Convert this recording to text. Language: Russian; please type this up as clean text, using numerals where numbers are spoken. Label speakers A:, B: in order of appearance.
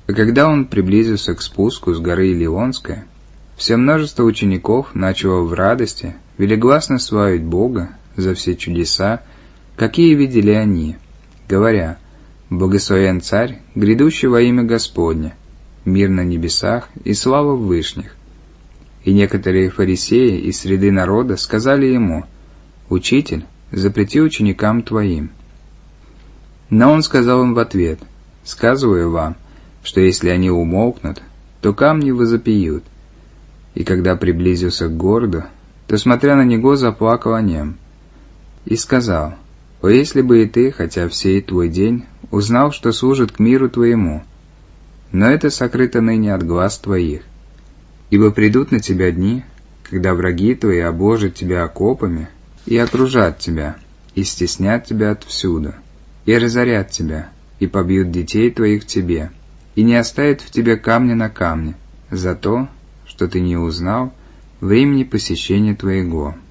A: А когда он приблизился к спуску с горы Илионской, все множество учеников начало в радости велигласно славить Бога за все чудеса, какие видели они, говоря: «Благословен Царь, грядущий во имя Господне, мир на небесах и слава в вышних». И некоторые фарисеи из среды народа сказали ему: «Учитель, запрети ученикам твоим». Но он сказал им в ответ: «Сказываю вам, что если они умолкнут, то камни возопьют». И когда приблизился к городу, то, смотря на него, заплакал о нем и сказал: «О, если бы и ты, хотя в сей твой день, узнал, что служит к миру твоему! Но это сокрыто ныне от глаз твоих. Ибо придут на тебя дни, когда враги твои обложат тебя окопами и окружат тебя, и стеснят тебя отвсюду, и разорят тебя, и побьют детей твоих в тебе, и не оставят в тебе камня на камне, за то, что ты не узнал времени посещения твоего».